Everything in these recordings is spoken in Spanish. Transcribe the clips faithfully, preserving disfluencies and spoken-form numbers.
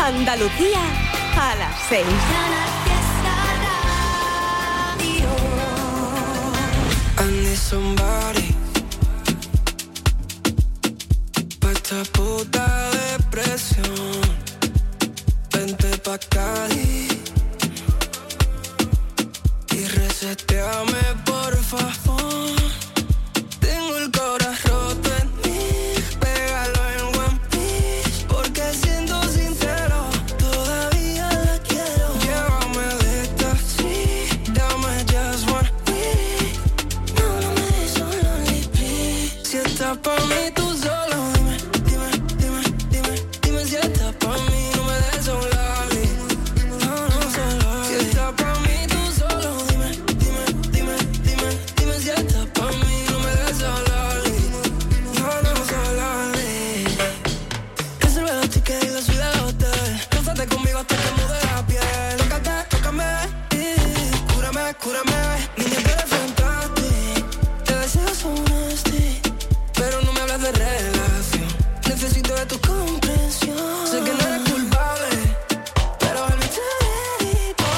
Andalucía a las seis. I need somebody pa' esta puta depresión. Vente pa' Cádiz y reseteame por favor. Tengo el corazón roto en mí, pégalo en One Piece, porque siendo sincero todavía la quiero. Llévame de taxi, dame just one week. No, no me des solo repeat. Si estás pa' mí tú solo dime, dime, dime, dime, dime si estás pa' mí. No me des solo repeat. No, no solo. Si estás pa' mí tú solo dime, dime, dime, dime, dime si estás pa' mí. No me des solo repeat. No, no solo repeat. Reserva los tickets y la ciudad del hotel. Lánzate conmigo hasta que mude la piel. Tócate, tócame y cúrame, cúrame. Niña, tú eres fantastic. Te deseo su nasty, pero no me hablas de relación. Necesito de tu comprensión. Sé que no eres culpable, pero el bicho dedicó.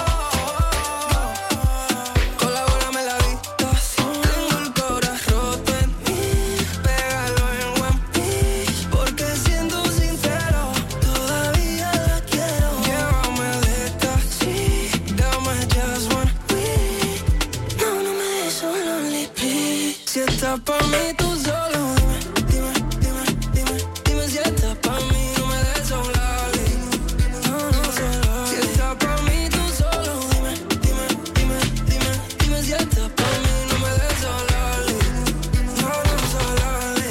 Colabórame la habitación. Tengo el corazón roto en mí, pégalo en One Piece, porque siendo sincero todavía la quiero. Llévame de taxi, dame just one week. No, no me des solo repeat. Si estás pa' mí tú solo dime, dime, dime, dime, dime si estás pa' mí. No me des solo repeat. No, no solo. Si estás pa' mí tú solo dime, dime, dime, dime, dime si estás pa' mí. No me des solo repeat. No, no solo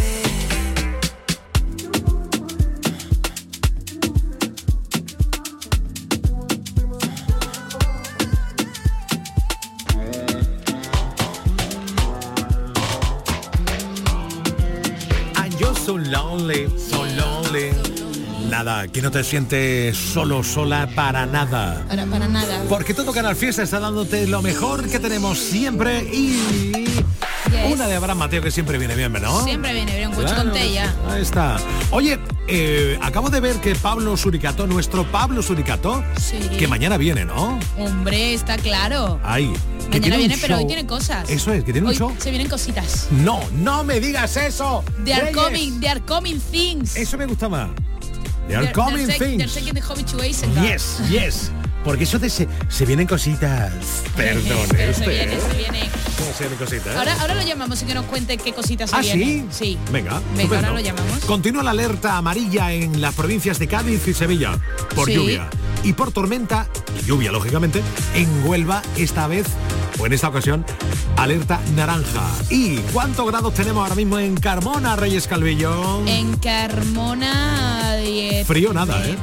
And you're so lonely, so lonely. Nada, que no te sientes solo, sola para nada. Para, para nada. Porque todo Canal Fiesta está dándote lo mejor que tenemos siempre y... Yes. Una de Abraham Mateo que siempre viene bien, ¿no? Siempre viene bien, un Claro, con ya. ahí está. Oye, eh, acabo de ver que Pablo Suricato, nuestro Pablo Suricato, Sí. que mañana viene, ¿no? Hombre, está claro. Ahí. que Mañana tiene un viene, pero hoy show. tiene cosas. Eso es, que tiene un Hoy show. se vienen cositas. No, no me digas eso. They are Reyes. coming, they are coming things. Eso me gusta más. They are They're- coming they're taking- things. They're taking the hobby to Isengard. Yes, yes. Porque eso de se, se vienen cositas. Perdón, Pero este, se viene, ¿eh? se viene. ¿Cómo se vienen cositas? Ahora, ahora lo llamamos y que nos cuente qué cositas se ¿Ah, vienen. sí? Sí. Venga, Venga, estupendo. ahora lo llamamos. Continúa la alerta amarilla en las provincias de Cádiz y Sevilla por Sí. lluvia y por tormenta y lluvia, lógicamente, en Huelva esta vez o en esta ocasión alerta naranja. ¿Y cuántos grados tenemos ahora mismo en Carmona, Reyes Calvillo? En Carmona, diez, Frío nada, ¿eh?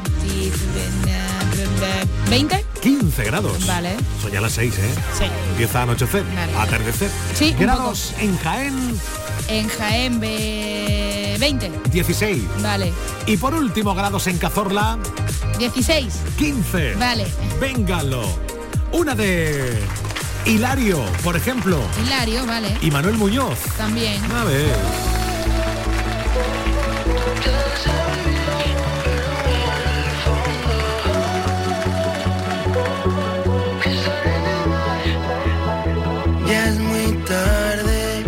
¿veinte? quince grados. Vale. Son ya las seis, ¿eh? Sí. Empieza a anochecer, Vale. a atardecer. Sí, un Grados en Jaén, En Jaén, ve- veinte. dieciséis. Vale. Y por último, grados en Cazorla, dieciséis. quince. Vale. Véngalo. Una de Hilario, por ejemplo, Hilario, vale. y Manuel Muñoz. También. A ver. Ya es muy tarde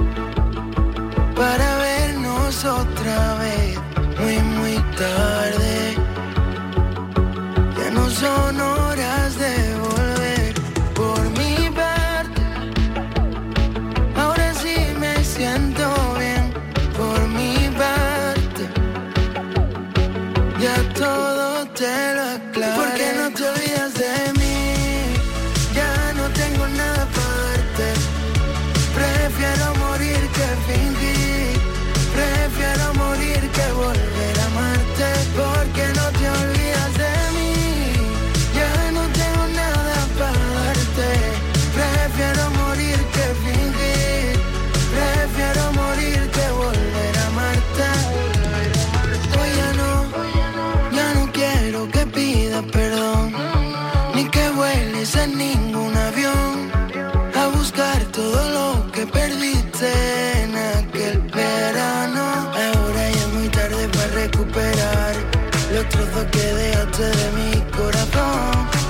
para vernos otra vez, muy muy tarde. Ya no son horas de volver. Por mi parte, ahora sí me siento bien. Por mi parte, ya todo te lo aclaré. ¿Por qué no te olvidas de mí? Ya no tengo nada para darte. Prefiero morir que fingir. Prefiero morir que volver a amarte. Porque no te olvidas de mí. Ya no tengo nada para darte. Prefiero morir que fingir. Prefiero morir que volver a amarte. Hoy ya no, ya no quiero que pidas perdón, ni que vueles en ningún avión a buscar todo lo que perdiste en aquel verano. Ahora ya es muy tarde para recuperar los trozos que dejaste de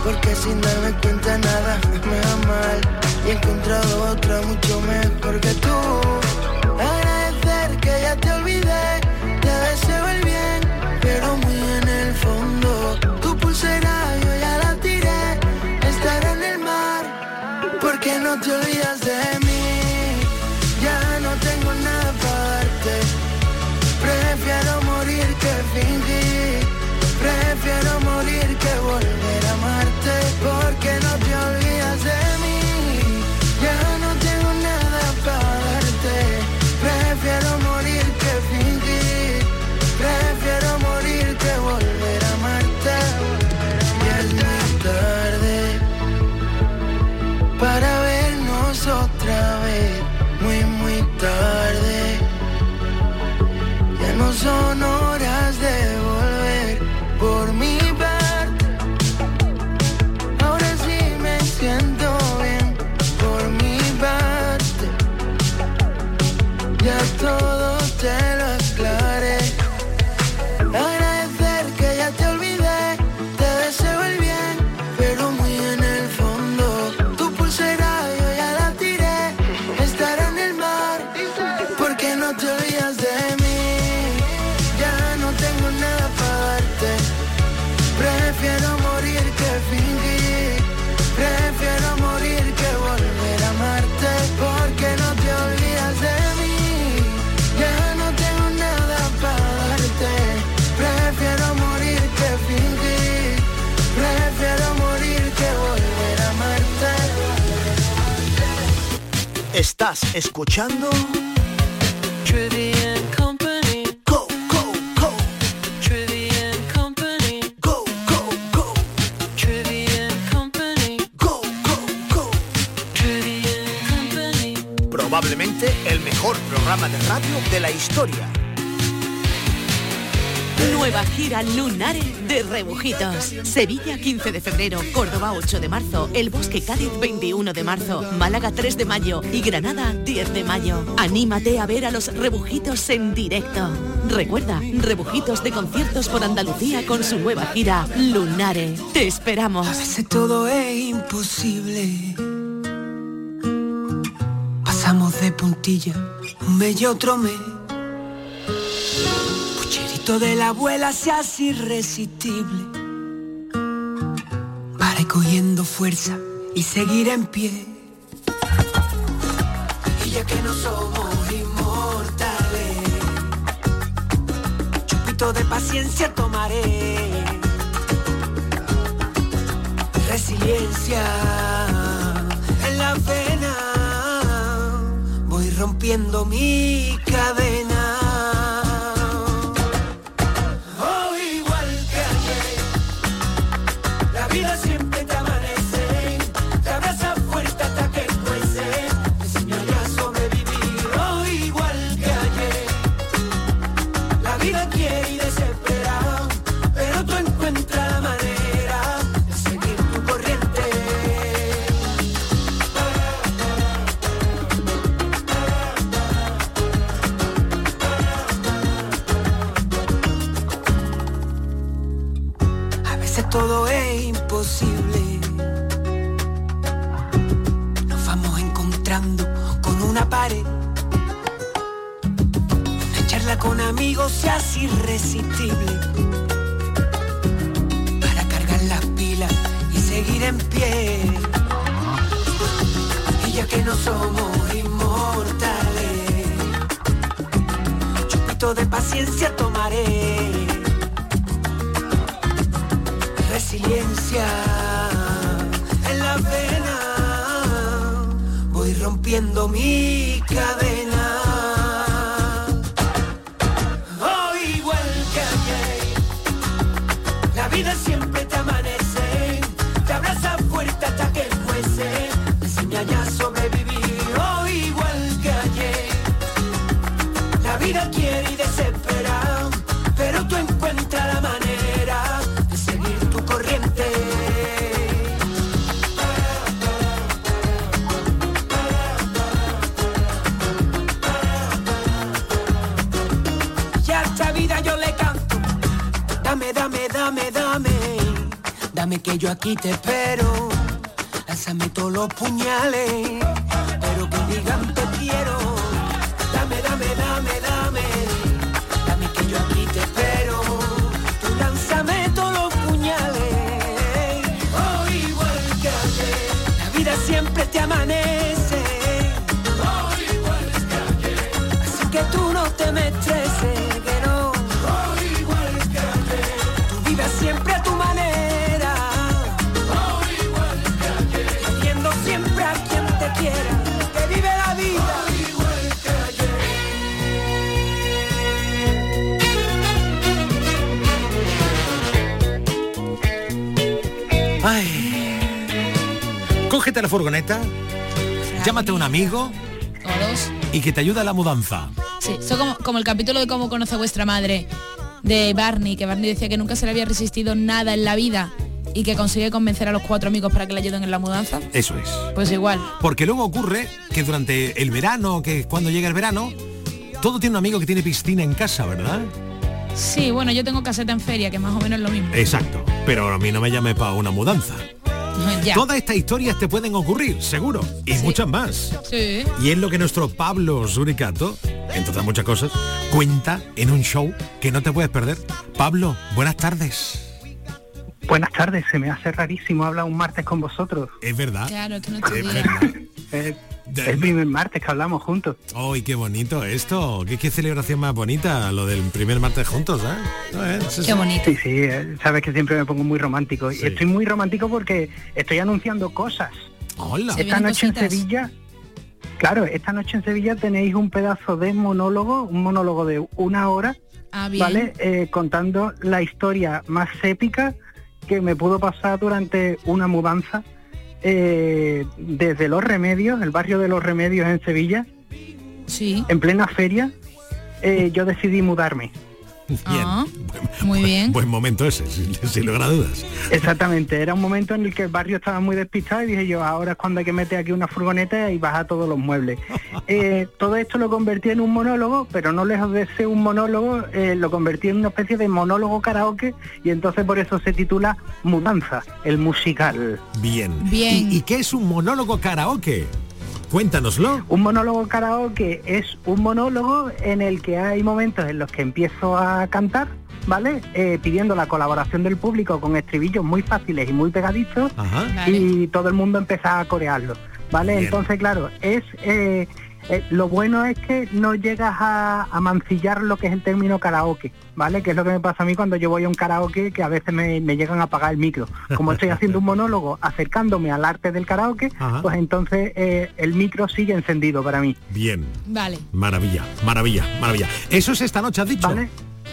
porque sin darme cuenta nada me va mal. Y he encontrado otra mucho mejor que tú. Agradecer que ya te olvidé, te deseo el bien, pero muy en el fondo. Tu pulsera yo ya la tiré, estará en el mar, porque no te olvidas de mí. Ya no tengo nada para darte, prefiero morir que fingir, prefiero morir que volver a amarte, porque no te olvidas de mí. Ya no tengo nada para darte, prefiero morir que fingir, prefiero morir que volver a amarte. Ya es muy tarde para vernos otra vez, muy muy tarde. Ya no son horas de volver por mi parte. Ahora sí me siento bien por mi parte. Ya todo te lo aclaré. Agradecer que ya te olvidé, te deseo el bien, pero muy en el fondo. Tu pulsera yo ya la tiré, estará en el mar, porque no te olvidas de mí. Ya no tengo nada para darte, prefiero morir que fingir, prefiero morir que volver a amarte, porque no te olvidas de mí. Ya no tengo nada para darte, prefiero morir que fingir, prefiero morir que volver a amarte. Estás escuchando Trivian Company. Go, go, go. Trivian Company. Go, go, go. Trivian Company. Go, go, go. Trivian Company. Probablemente el mejor programa de radio de la historia. Nueva gira Lunare de Rebujitos. Sevilla quince de febrero, Córdoba ocho de marzo, El Bosque Cádiz veintiuno de marzo, Málaga tres de mayo y Granada diez de mayo. Anímate a ver a los Rebujitos en directo. Recuerda, Rebujitos de conciertos por Andalucía con su nueva gira Lunare. Te esperamos. A veces todo es imposible. Pasamos de puntilla un mes y otro mes. De la abuela seas irresistible para ir cogiendo fuerza y seguir en pie. Y ya que no somos inmortales, chupito de paciencia tomaré. Resiliencia en la vena, voy rompiendo mi cadena. Todo es imposible. Nos vamos encontrando con una pared. Una charla con amigos seas irresistible para cargar las pilas y seguir en pie. Y ya que no somos inmortales, chupito de paciencia tomaré. Resiliencia en la vena, voy rompiendo mi cadena. Oh, igual que ayer, la vida siempre te amanece, te abraza fuerte hasta que fuese, te enseña ya a sobrevivir. Oh, igual que ayer, la vida quiere y desespera, pero tú encuentras la manera de seguir tu corriente. Y a esta vida yo le canto, dame, dame, dame, dame, Dame que yo aquí te espero. Lánzame todos los puñales, pero que digan te quiero. Dame, dame, dame, dame. Dame que yo aquí te espero. Tú lánzame todos los puñales. Hoy igual que ayer. La vida siempre te amanece. Hoy igual que ayer. Así que tú no te me estreses, que no. Hoy igual que ayer. Tú vives siempre a tu manera. Siempre a quien te quiera, que vive la vida igual que ayer. Ay. Cógete la furgoneta, llámate a un amigo Todos. y que te ayude a la mudanza. Sí, eso como, como el capítulo de Cómo conoce a vuestra madre de Barney, que Barney decía que nunca se le había resistido nada en la vida y que consigue convencer a los cuatro amigos para que le ayuden en la mudanza. Eso es. Pues igual. Porque luego ocurre que durante el verano, que cuando llega el verano, todo tiene un amigo que tiene piscina en casa, ¿verdad? Sí, bueno, yo tengo caseta en feria, que más o menos es lo mismo. Exacto, pero a mí no me llame para una mudanza. Ya. Todas estas historias te pueden ocurrir, seguro, y Sí. muchas más. Sí. Y es lo que nuestro Pablo Suricato, entre otras muchas cosas, cuenta en un show que no te puedes perder. Pablo, buenas tardes. Buenas tardes, se me hace rarísimo hablar un martes con vosotros. Es verdad. Claro, es que no te Es digo. verdad. Eh, De- es el primer martes que hablamos juntos. ¡Ay, qué bonito esto! ¿Qué, qué celebración más bonita, lo del primer martes juntos, ¿eh? ¿No es? Es- Qué bonito. Sí, sí, eh, sabes que siempre me pongo muy romántico. Sí. Y estoy muy romántico porque estoy anunciando cosas. ¡Hola! Se Esta vienen noche cositas. en Sevilla, claro, esta noche en Sevilla tenéis un pedazo de monólogo, un monólogo de una hora, Ah, bien. ¿vale? Eh, contando la historia más épica que me pudo pasar durante una mudanza eh, desde Los Remedios, el barrio de Los Remedios en Sevilla, Sí. en plena feria, eh, yo decidí mudarme. Bien. Ah, Buen- muy bien. Buen momento ese, sin, sin lugar a dudas. Exactamente, era un momento en el que el barrio estaba muy despistado y dije yo, ahora es cuando hay que meter aquí una furgoneta y bajar todos los muebles. Eh, todo esto lo convertí en un monólogo, pero no lejos de ser un monólogo, eh, lo convertí en una especie de monólogo karaoke y entonces por eso se titula Mudanza, el musical. Bien. Bien. ¿Y, y qué es un monólogo karaoke? Cuéntanoslo. Un monólogo karaoke es un monólogo en el que hay momentos en los que empiezo a cantar, ¿vale? Eh, pidiendo la colaboración del público con estribillos muy fáciles y muy pegadizos. Ajá. Vale. Y todo el mundo empieza a corearlo, ¿vale? Bien. Entonces, claro, es eh, eh, lo bueno es que no llegas a, a mancillar lo que es el término karaoke, ¿vale? Que es lo que me pasa a mí cuando yo voy a un karaoke, que a veces me, me llegan a apagar el micro. Como estoy haciendo un monólogo acercándome al arte del karaoke, Ajá. pues entonces eh, el micro sigue encendido para mí, Bien. Vale. Maravilla, maravilla, maravilla. Eso es esta noche, has dicho. ¿vale?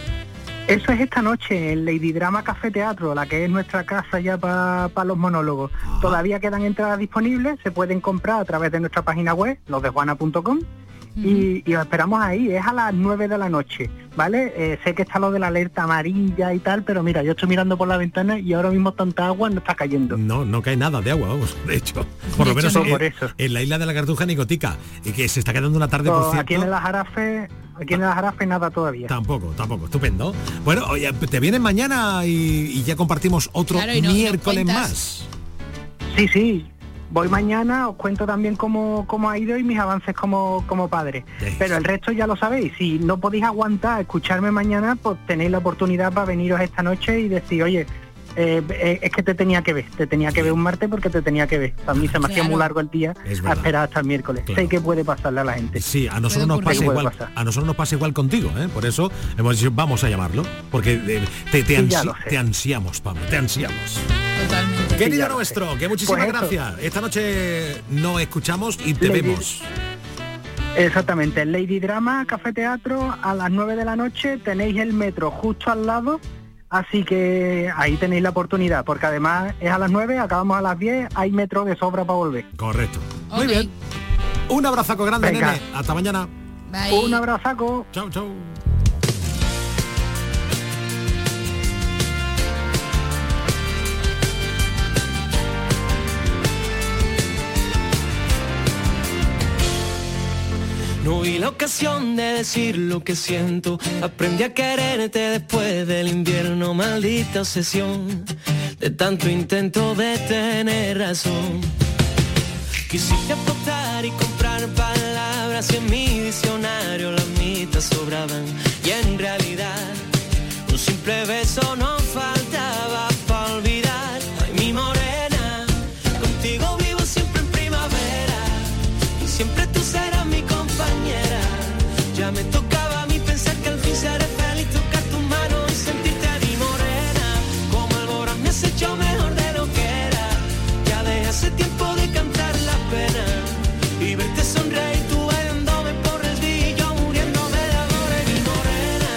Eso es esta noche en Lady Drama Café Teatro, la que es nuestra casa ya para los monólogos. Ajá. Todavía quedan entradas disponibles, se pueden comprar a través de nuestra página web, los de juana punto com, y, y os esperamos ahí, es a las nueve de la noche, ¿vale? Eh, sé que está lo de la alerta amarilla y tal, pero mira, yo estoy mirando por la ventana y ahora mismo tanta agua no está cayendo. No, no cae nada de agua, vamos. De hecho, por De lo menos hecho, no, en, por eso. en la isla de la Cartuja Nicotica, y que se está quedando una tarde, por Pues cierto. aquí en el Jarafe, aquí en el Jarafe nada todavía. Tampoco, tampoco, estupendo. Bueno, oye, te vienes mañana y, y ya compartimos otro Claro, y no- y nos miércoles cuentas. más. Sí, sí. Voy mañana, os cuento también cómo, cómo ha ido y mis avances como, como padre. Sí. Pero el resto ya lo sabéis. Si no podéis aguantar escucharme mañana, pues tenéis la oportunidad para veniros esta noche y decir, oye, eh, eh, es que te tenía que ver, te tenía que ver un martes porque te tenía que ver. A mí se me hacía Claro. muy largo el día Es a verdad. esperar hasta el miércoles. Claro. Sé que puede pasarle a la gente. Sí, a nosotros Puede nos ocurrir. pasa Puede igual. pasar. A nosotros nos pasa igual contigo, ¿eh? Por eso hemos dicho, vamos a llamarlo, porque eh, te, te, Sí, ya ansi- lo sé. te ansiamos, Pablo, te ansiamos. Totalmente. Querido ya lo nuestro, sé. que muchísimas Pues eso. gracias. Esta noche nos escuchamos y te Lady- vemos. Exactamente, Lady Drama, Café Teatro, a las nueve de la noche tenéis el metro justo al lado, así que ahí tenéis la oportunidad, porque además es a las nueve, acabamos a las diez, hay metro de sobra para volver. Correcto. Muy Ok. bien. Un abrazaco grande, Venga. nene. Hasta mañana. Bye. Un abrazaco. Chao, chao. No vi la ocasión de decir lo que siento. Aprendí a quererte después del invierno, maldita obsesión. de tanto intento de tener razón. Quisiste apostar y comprar palabras y en mi diccionario las mitas sobraban. Y en realidad un simple beso no faltaba para olvidar. Ay, mi morena, contigo vivo siempre en primavera y siempre tú serás mi compañera. Ya me tocaba a mí pensar que al fin seré feliz, tocar tu mano y sentirte a mi morena. Como alborán me has hecho mejor de lo que era. Ya desde hace tiempo de cantar la pena y verte sonreír, tú bailándome por el día y yo muriéndome de amor, en mi morena.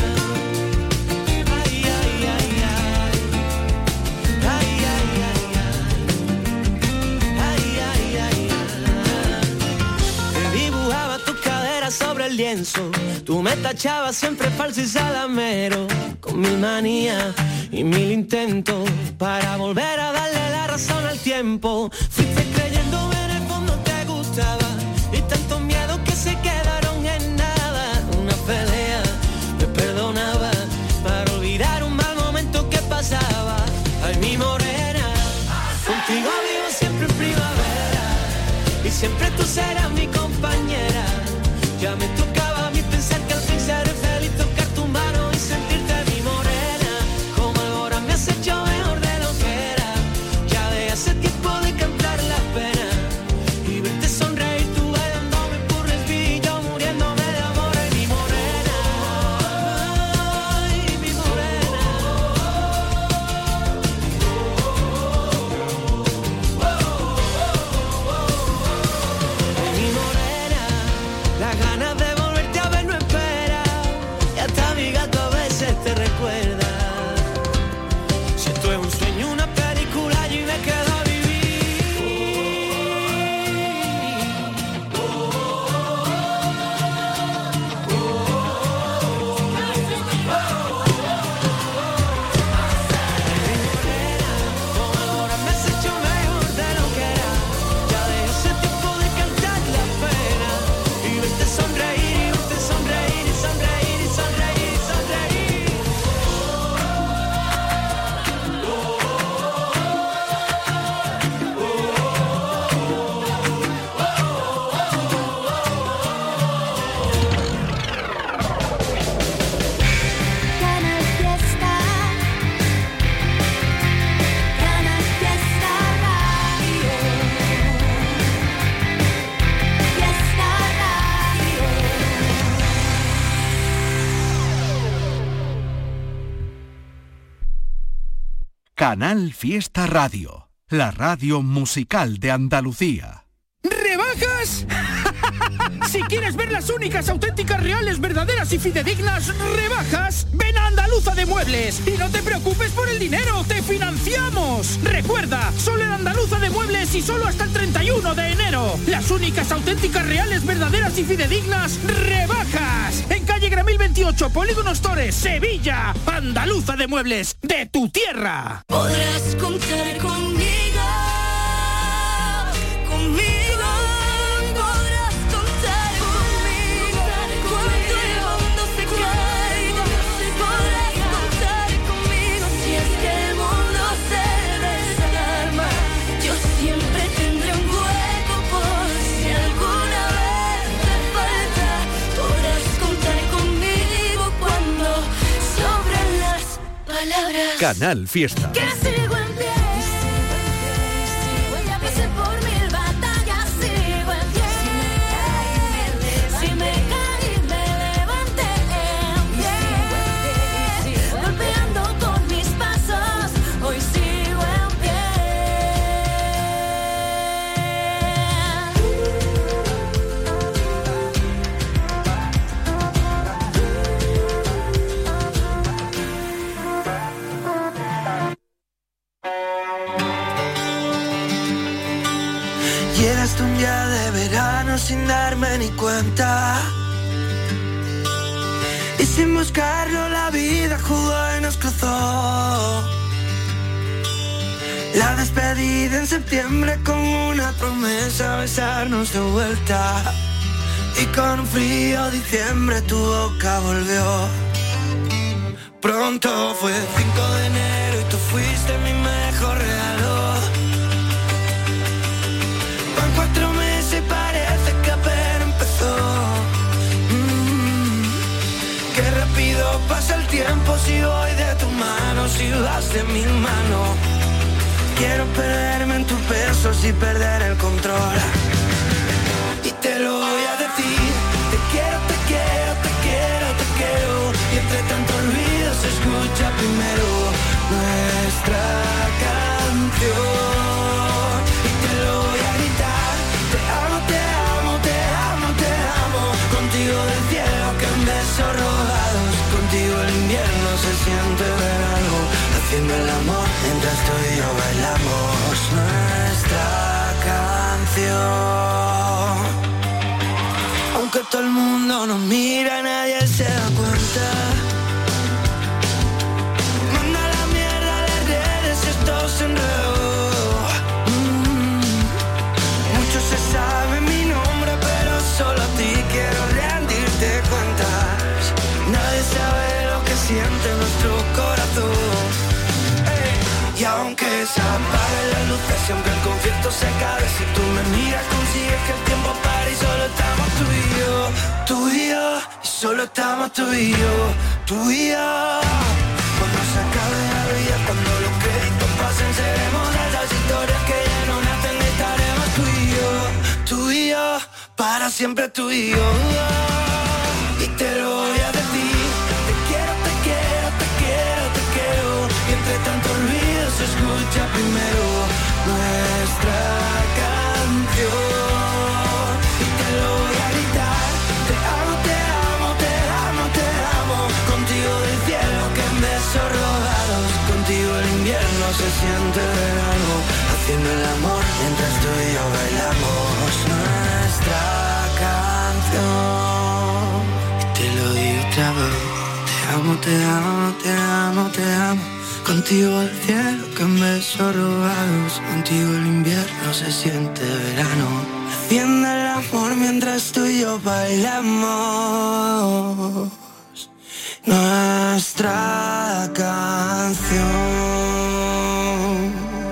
Ay, ay, ay, ay. Ay, ay, ay, ay. Ay, ay, ay, ay. Te dibujaba tus caderas sobre el lienzo. Tú me tachabas siempre falso y salamero, con mil manías y mil intentos para volver a darle la razón al tiempo. Fuiste creyendo en el fondo te gustaba y tantos miedos que se quedaron en nada. Una pelea me perdonaba para olvidar un mal momento que pasaba. Ay, mi morena, contigo vivo siempre en primavera y siempre tú serás mi compañera. Ya me tocaba a mí pensar que al fin seré feliz, tocar tu mano y sentirte mi morena. Como ahora me has hecho mejor de lo que era. Ya de hace tiempo de cantar las penas y verte sonreír, tú bailándome por el pillo, muriéndome de amor, en mi morena. Ay, mi morena. Mi morena, las ganas de volverte a ver no espera, y hasta mi gato a veces te recuerda. Si esto es un sueño, una película, yo me quedo a ahora me has hecho mejor de lo que era. Ya de ese tiempo de cantar la pena y verte sonreír, y verte sonreír, y sonreír, y sonreír, y sonreír. Canal Fiesta, Canal Fiesta Radio, Fiesta Radio. Canal Fiesta Radio, la radio musical de Andalucía. ¿Rebajas? Si quieres ver las únicas, auténticas, reales, verdaderas y fidedignas rebajas, ven a Andaluza de Muebles y no te preocupes por el dinero, te financiamos. Recuerda, solo en Andaluza de Muebles y solo hasta el treinta y uno de enero. Las únicas, auténticas, reales, verdaderas y fidedignas rebajas. En calle Gramil veintiocho, Polígono Stores, Sevilla. Andaluza de Muebles, de tu tierra. Podrás contar conmigo, conmigo, podrás contar conmigo. Cuando el mundo se caiga, podrás contar conmigo. Si es que el mundo se desarma, yo siempre tendré un hueco por si alguna vez te falta. Podrás contar conmigo cuando sobren las palabras. Canal Fiesta. Que sigo en pie, ya pasé por mil batallas, sigo en pie. Si me caí, me levanté en pie, golpeando con mis pasos, hoy sigo en pie. Llegaste un día de verano sin darme ni cuenta, y sin buscarlo la vida jugó y nos cruzó. La despedida en septiembre con una promesa, besarnos de vuelta, y con un frío diciembre tu boca volvió. Pronto fue cinco de enero y tu fuiste mi mejor regalo. Van cuatro meses y parece que apenas empezó. Mm, qué rápido pasa el tiempo si voy de tu mano, si vas de mi mano. Quiero perderme en tus besos y perder el control. Y te lo voy a decir, te quiero, te quiero, te quiero, te quiero. Y entre tanto ruido se escucha primero nuestra canción. Y te lo voy a gritar, te amo, te amo, te amo, te amo. Contigo del cielo que en besos robados, contigo el invierno se siente verano. Haciendo el amor mientras tú y yo bailamos nuestra canción. Aunque todo el mundo nos mira, nadie se da cuenta. Manda la mierda de redes, esto se enredó. Mm. Mucho se sabe mi nombre, pero solo a ti quiero rendirte cuentas. Nadie sabe lo que siente nuestro corazón. Ey. Y aunque se apaguen las luces, siempre el concierto se acabe, si tú me miras consigues que el tiempo pare y solo estamos tú y yo, tú y yo, y solo estamos tú y yo, tú y yo. Cuando se acabe la vida, cuando los créditos pasen, seremos de esas historias que ya no nacen, estaremos tú y yo, tú y yo, para siempre tú y yo. Y te lo voy a decir, te quiero, te quiero, te quiero, te quiero. Y entre tanto ruido se escucha primero nuestra canción. Y te lo voy a gritar, te amo, te amo, te amo, te amo. Contigo del cielo que en besos robados, contigo el invierno se siente verano. Haciendo el amor mientras tú y yo bailamos nuestra canción. Y te lo digo otra vez, te amo, te amo, te amo, te amo. Contigo el cielo que en besos robados, contigo el invierno se siente verano. Haciendo el amor mientras tú y yo bailamos nuestra canción.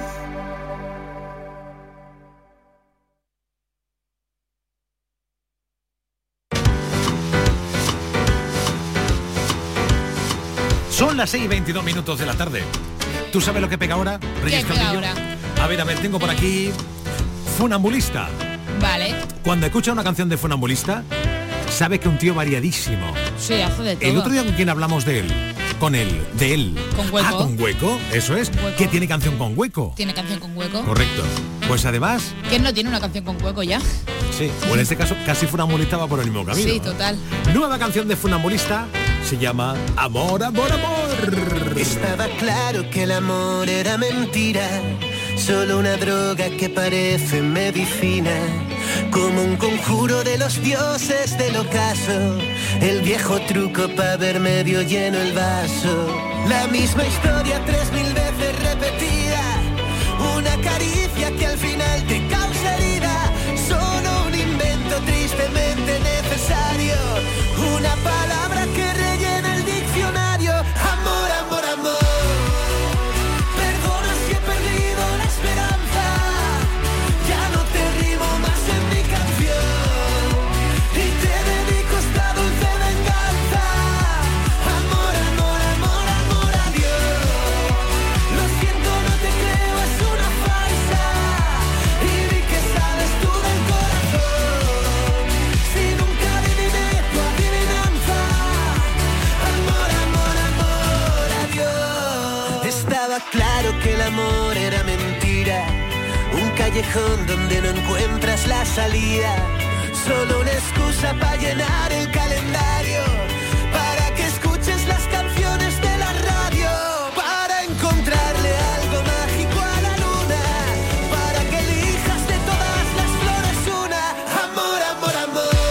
Son las seis y veintidós minutos de la tarde. ¿Tú sabes lo que pega ahora, Reyes ¿Qué pega Calvillo? ahora? A ver, a ver, tengo por aquí Funambulista. Vale. Cuando escuchas una canción de Funambulista, sabes que un tío variadísimo. Sí, hace de todo. El otro día con quien hablamos de él, con él, de él. Con Hueco. Ah, con Hueco, eso es. Hueco. Que tiene canción con Hueco. Tiene canción con hueco. Correcto. Pues además, ¿Quién no tiene una canción con hueco ya? sí, o en este caso casi Funambulista va por el mismo camino. Sí, total. Nueva canción de Funambulista se llama Amor, Amor, Amor. Estaba claro que el amor era mentira, solo una droga que parece medicina, como un conjuro de los dioses del ocaso, el viejo truco para ver medio lleno el vaso. La misma historia tres mil veces repetida, una caricia que al final te causa herida, solo un invento tristemente necesario, una palabra que rellena el diccionario. Amor, amor, amor. Perdona si he perdido la esperanza, ya no te rimo más en mi canción y te dedico esta dulce venganza. Amor, amor, amor, amor a Dios. Lo siento, no te creo, es una farsa y vi que sabes tú del corazón. Si nunca adiviné tu adivinanza. Amor, amor, amor a Dios. Estaba claro que el amor era mentira, un callejón donde no encuentras la salida, solo una excusa para llenar el calendario, para que escuches las canciones de la radio, para encontrarle algo mágico a la luna, para que elijas de todas las flores una. Amor, amor, amor.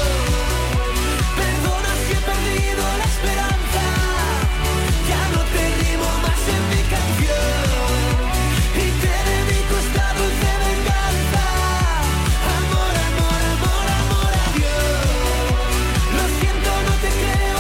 Perdona si he perdido la esperanza, ya no te rimo más en mi canción y te dedico esta dulce venganza. Amor, amor, amor, amor a Dios. Lo siento, no te creo,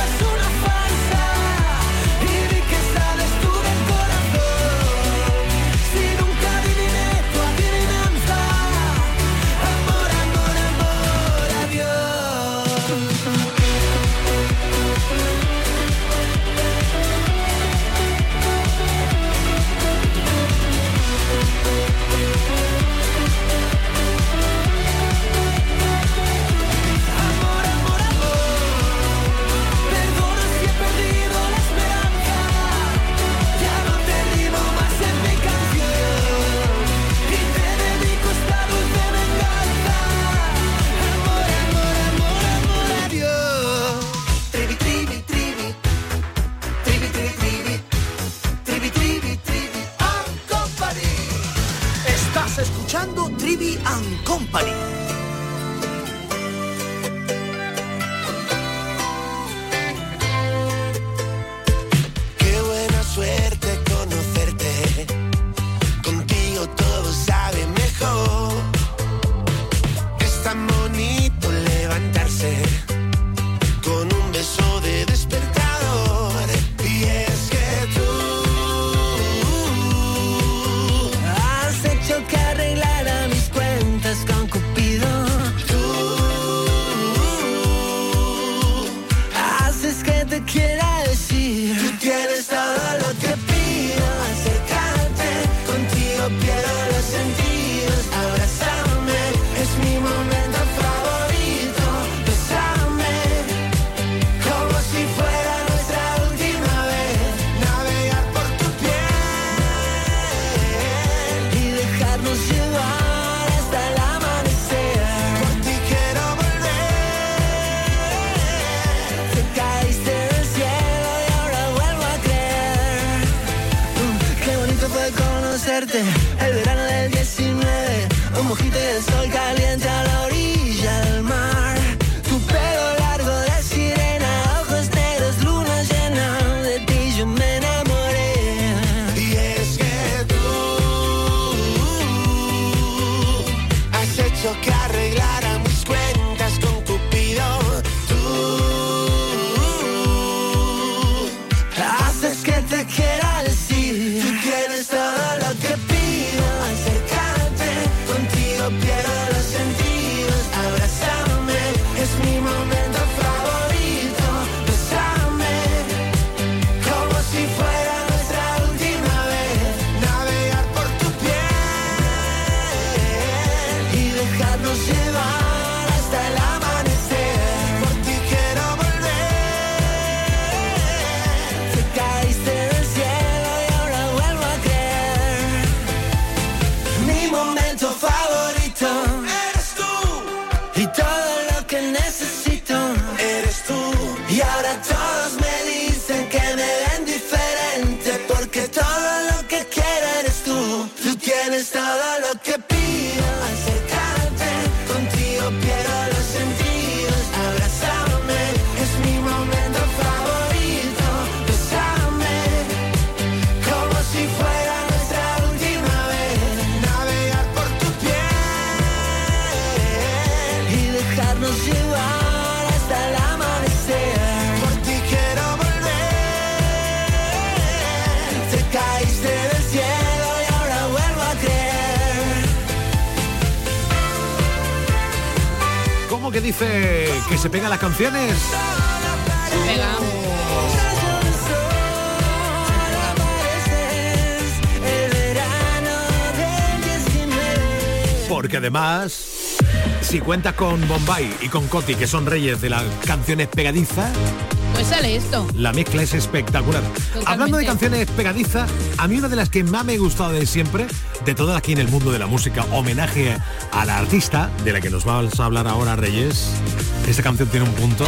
escuchando Trivi and Company. Qué buena suerte conocerte. Contigo todo sabe mejor. Es tan bonito levantarse con un beso de despertador. Y es que tú has hecho que arreglara mis cuentas con Cupido. Tú haces que te quiera decir. Tú tienes todo lo que pido. Acércate, contigo pierdo los sentidos. Abrázame, es mi momento favorito. Bésame, como si fuera nuestra última vez. Navegar por tu piel y dejarnos llevar hasta el amanecer. Por ti quiero volver. Te caíste del cielo y ahora vuelvo a creer. Mm, Qué bonito fue conocerte. El verano del diecinueve. Un mojito de sol caliente a la orilla del mar. Tu pelo largo de sirena, ojos negros, luna llena. De ti yo me enamoré. Y es que tú has hecho que arreglara mis cuentas con Cupido. Tú haces que te quiera decir. Tú tienes todo lo que pido. Acércate, contigo pierdo los sentidos. Abrázame, es mi momento favorito. Bésame, como si fuera nuestra última vez. Navegar por tu piel y dejarnos llevar hasta el amanecer. Por ti quiero volver. Te caíste del cielo y ahora vuelvo a creer. Mi momento favorito eres tú. Y todo lo que necesito eres tú. Y ahora todos me dicen que me ven diferente, porque todo lo que quiero eres tú. Tú tienes todo lo que pido. Acércate, contigo pierdo los sentidos. Abrázame, es mi momento favorito. Bésame, como si fuera nuestra última vez. Navegar por tu piel y dejarnos llevar hasta el amanecer. Por ti quiero volver. Te caíste del cielo y ahora vuelvo a creer. ¿Cómo que dice que se pegan las canciones? Pega. El verano del diecinueve. Porque además, si cuentas con Bombay y con Coti, que son reyes de las canciones pegadizas, Pues sale esto. la mezcla es espectacular. Hablando de canciones pegadizas, a mí una de las que más me ha gustado de siempre, de todas aquí en el mundo de la música, homenaje a la artista de la que nos vamos a hablar ahora, Reyes. Esta canción tiene un punto.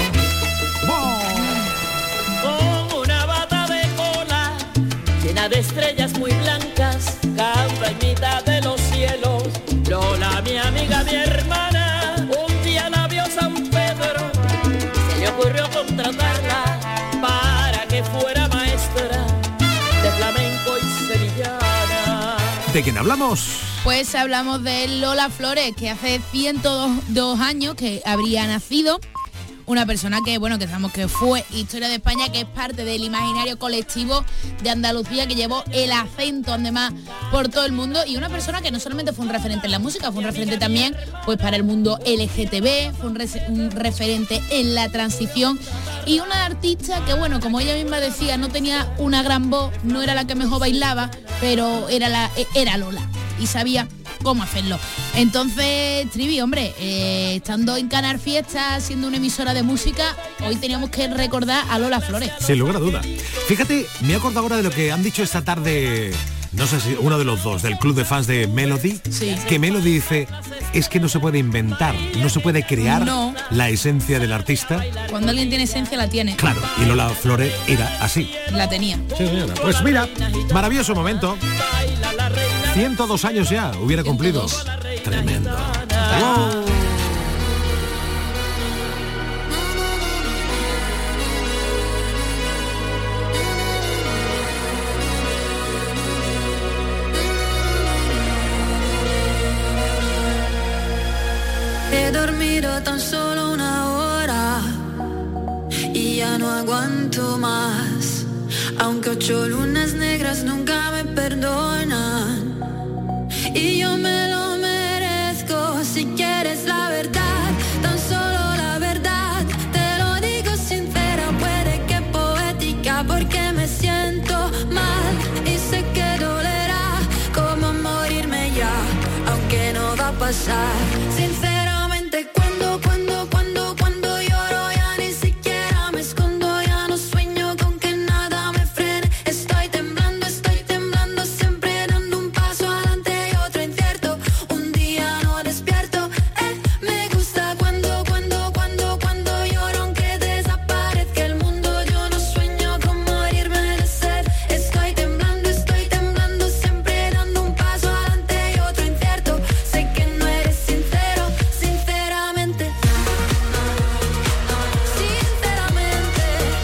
Con una bata de cola llena de estrellas muy blancas, canta en mitad de los cielos. Lola, mi amiga, mi hermana, un día la vio San Pedro, se le ocurrió contratarla para que fuera maestra de flamenco y sevillana. ¿De quién hablamos? Pues hablamos de Lola Flores, que hace ciento dos años que habría nacido. Una persona que, bueno, que sabemos que fue historia de España, que es parte del imaginario colectivo de Andalucía, que llevó el acento además por todo el mundo, y una persona que no solamente fue un referente en la música, fue un referente también pues para el mundo L G T B, fue un, re un referente en la transición, y una artista que, bueno, como ella misma decía, no tenía una gran voz, no era la que mejor bailaba, pero era, la, era Lola, y sabía cómo hacerlo. Entonces, Trivi, hombre, eh, estando en Canal Fiesta, siendo una emisora de música, hoy teníamos que recordar a Lola Flores. Sin lugar a duda. Fíjate, me he acordado ahora de lo que han dicho esta tarde, no sé si uno de los dos, del club de fans de Melody, sí. que Melody dice, es que no se puede inventar, no se puede crear no. la esencia del artista. Cuando alguien tiene esencia, la tiene. Claro, y Lola Flores era así. La tenía. Sí, señora. Pues mira, maravilloso momento. ciento dos años ya hubiera cumplido. Tremendo. Wow. He dormido tan solo una hora y ya no aguanto más. Aunque ocho lunas negras nunca me perdonan y yo me lo merezco. Si quieres la verdad, tan solo la verdad, te lo digo sincera, puede que poética, porque me siento mal y sé que dolerá como morirme ya, aunque no va a pasar. Sinceramente, cuando, cuando, cuando, cuando lloro ya ni siquiera me escondo, ya no sueño con que nada me frene. Estoy temblando, estoy temblando, siempre dando un paso adelante y otro incierto. Un día no despierto, eh, me gusta cuando, cuando, cuando, cuando lloro aunque desaparezca el mundo. Yo no sueño con morirme de sed. Estoy temblando, estoy temblando, siempre dando un paso adelante y otro incierto. Sé que no eres sincero, sinceramente. Sinceramente,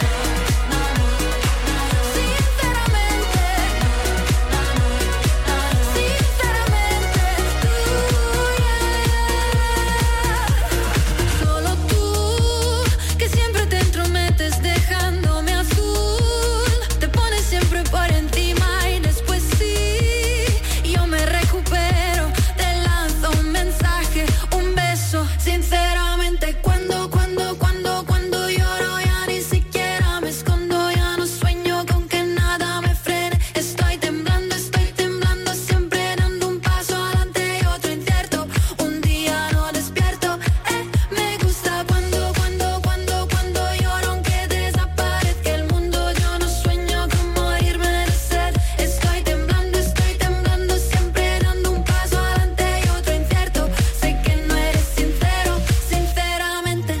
sinceramente, solo tú, que siempre te entrometes dejándome azul, te pones siempre por encima y después sí, yo me recupero, te lanzo un mensaje, un beso, sinceramente, cuando, cuando, cuando, cuando lloro ya ni siquiera me escondo, ya no sueño con que nada me frene. Estoy temblando, estoy temblando, siempre dando un paso adelante y otro incierto. Un día no despierto, eh, me gusta cuando, cuando, cuando, cuando lloro aunque desaparezca el mundo. Yo no sueño con morirme de sed. Estoy temblando, estoy temblando, siempre dando un paso adelante y otro incierto. Sé que no eres sincero, sinceramente.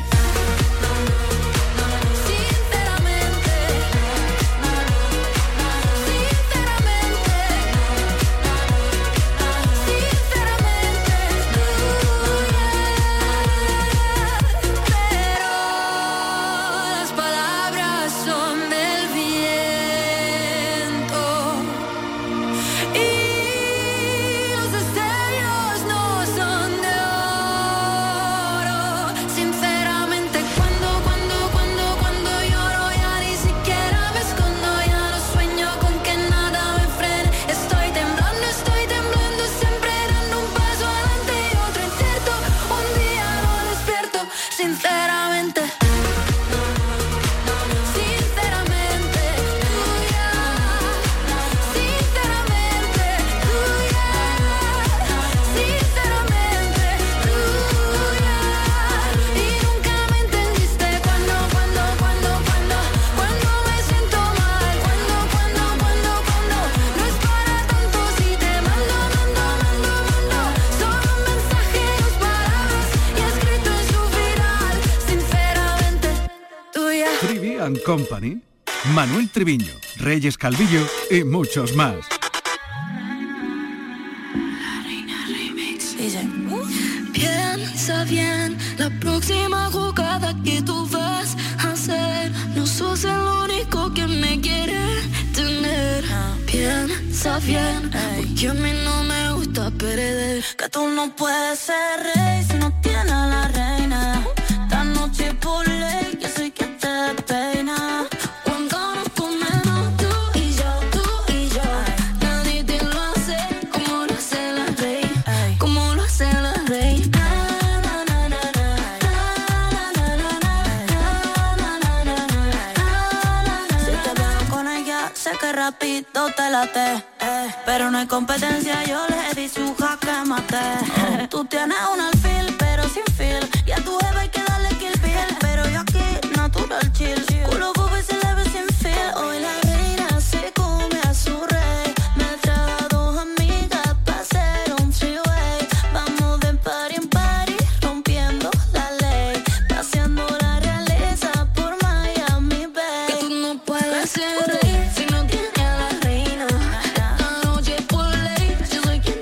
Sinceramente, pero las palabras son del viento y los destellos no son de oro. Sinceramente, cuando, cuando, cuando, cuando lloro ya ni siquiera me escondo, ya no sueño con que nada me frene. Estoy temblando, estoy temblando, siempre dando un paso adelante y otro incierto. Un día no despierto, sinceramente. Sinceramente, tuya. Sinceramente, tuya. Sinceramente, tuya. Y nunca me entendiste cuando, cuando, cuando, cuando, cuando me siento mal, cuando, cuando, cuando, cuando no es para tanto si te mando, mando, mando, mando solo un mensaje, dos palabras y escrito en su final. Sinceramente, tuya. Trivi and Company, Manuel Triviño, Reyes Calvillo y muchos más. Dice, piensa bien la próxima jugada que tú vas a hacer. No sos el único que me quiere tener. Piensa bien, porque a mí no me gusta perder. Que tú no puedes ser rey si no tienes a la reina. Esta noche por ley yo sé que te peina. Cuando nos comemos tú y yo, tú y yo, nadie te lo hace como lo hace la rey, como lo hace la rey. Na, na, na, na, na, na, na, na, na, na, na, na. Si te veo con ella, sé que rápido te late, eh, pero no hay competencia, yo le di su jaque mate. Tú tienes un alfil, pero sin feel, y a tu jeva hay que darle kill bill, pero yo aquí natural chill, culo bobo y se le ve sin feel. Hoy la reina se come a su rey, me trae a dos amigas pa' hacer un three-way. Vamos de party en party, rompiendo la ley, paseando la realeza por Miami Bay. Que tú no puedes ser rey si no tienes a la reina. Esta noche por ley, yo soy quien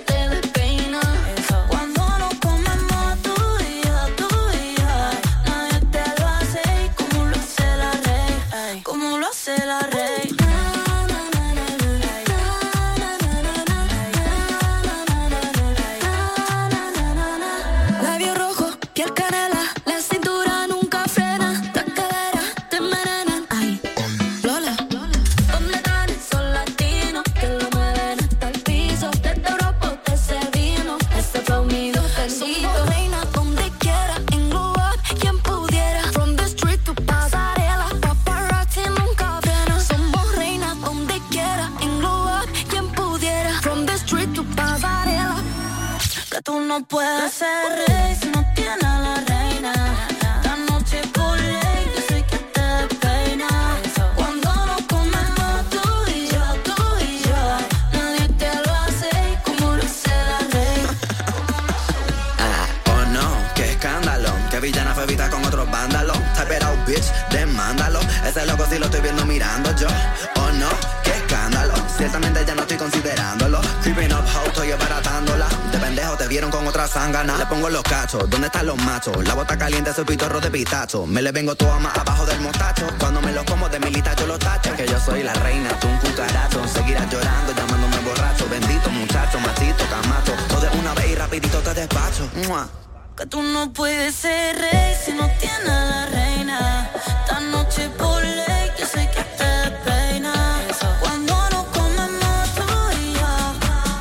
tú no puedes ser rey si no tienes a la reina. Esta noche por ley yo soy quien te peina. Cuando nos comemos tú y yo, tú y yo, nadie te lo hace como lo hace la rey. Ah, oh no, qué escándalo, que villana fue vista con otros vándalos. Type it out, bitch, demándalo. Ese loco sí lo estoy viendo mirando yo. Oh no, qué escándalo, ciertamente ya no estoy considerándolo. Creeping up, how estoy baratándola. De pendejo te vieron con otra zángana. Le pongo los cachos, ¿dónde están los machos? La bota caliente, soy pitorro de pistacho. Me le vengo todo más abajo del mostacho. Cuando me los como de milita yo los tacho. Que yo soy la reina, tú un cucaracho. Seguirás llorando, llamándome borracho. Bendito muchacho, machito, camacho. Todo de una vez y rapidito te despacho. ¡Mua! Que tú no puedes ser rey si no tienes a la reina. Esta noche por ley yo soy quien te peina. Cuando nos comemos tú y yo,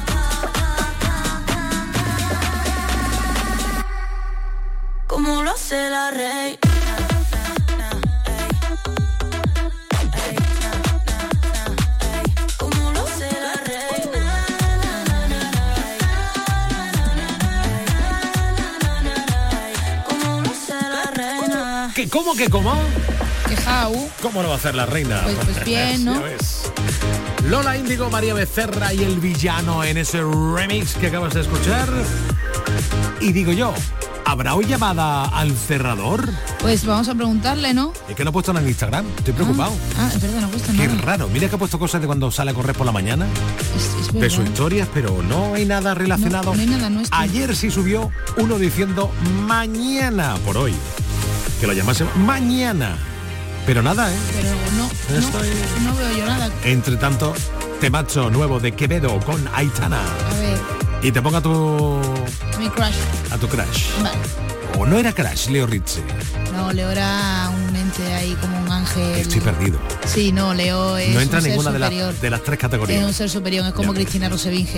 como lo hace la rey. Como lo hace la reina. Como lo hace la reina. ¿Qué, ¿Cómo que cómo? Que jau. ¿Cómo lo va a hacer la reina? Pues, pues bien, ¿no? Ya ves. Lola Índigo, María Becerra y el villano en ese remix que acabas de escuchar. Y digo yo, ¿habrá hoy llamada al cerrador? Pues vamos a preguntarle, ¿no? Es que no ha puesto nada en Instagram, estoy preocupado. Ah, es verdad, no ha puesto Qué nada. raro, mira que ha puesto cosas de cuando sale a correr por la mañana, Es, es de verdad. sus historias, pero no hay nada relacionado. No, no hay nada nuestro. Ayer sí subió uno diciendo mañana por hoy, que lo llamase mañana, pero nada, ¿eh? Pero no, Estoy- no, no veo yo nada. Entre tanto, temazo nuevo de Quevedo con Aitana. A ver, Y te ponga a tu mi crush. a tu crush. Vale. O no era crush, Leo Ritchie. No, Leo era un ente ahí como un ángel. Estoy perdido. Sí, no, Leo es No entra un en ser ninguna de las, superior. de las tres Es categorías. un ser superior, es como Ya. Cristina Rosevinge.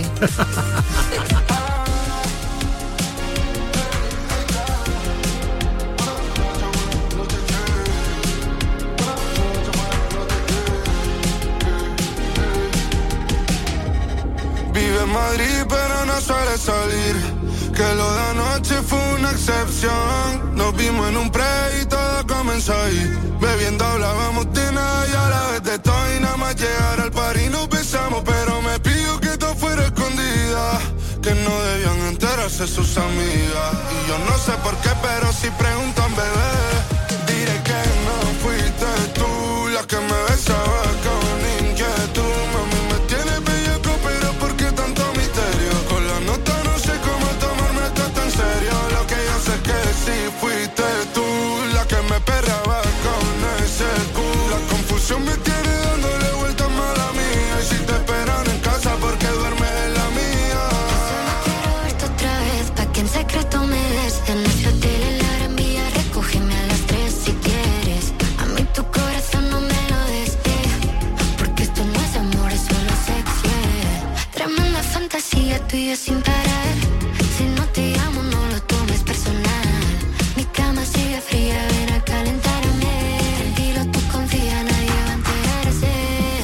Vive en Madrid pero no suele salir. Que lo de anoche fue una excepción. Nos vimos en un pre y todo comenzó ahí. Bebiendo hablábamos de nada y a la vez de todo. Y nada más llegar al party nos besamos. Pero me pidió que todo fuera escondida, que no debían enterarse sus amigas. Y yo no sé por qué, pero si preguntan, bebé, diré que no fuiste tú la que me besaba con inquietud. Mami, me tienes bellaco, pero ¿por qué tanto misterio? Con la nota no sé cómo tomarme esto tan serio. Lo que yo sé es que sí fuiste tú la que me perraba con ese culo. La confusión me tiene dándole vueltas mala mía. Y si te esperan en casa, porque duermes en la mía. Quiero verte otra vez, pa' que en secreto me des. En ese hotel en la Gran Vía, recógeme a las tres si quieres. A mí tu corazón no me lo des, eh, porque esto no es amor, es solo sexo, eh. Tremenda fantasía tuya sin parar. Si no te llamo, no lo tomes personal. Mi cama sigue fría, ven a calentarme. Tranquilo, tú confía, nadie va a enterarse.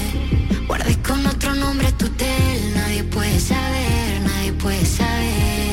Guardé con otro nombre tu tel, nadie puede saber, nadie puede saber.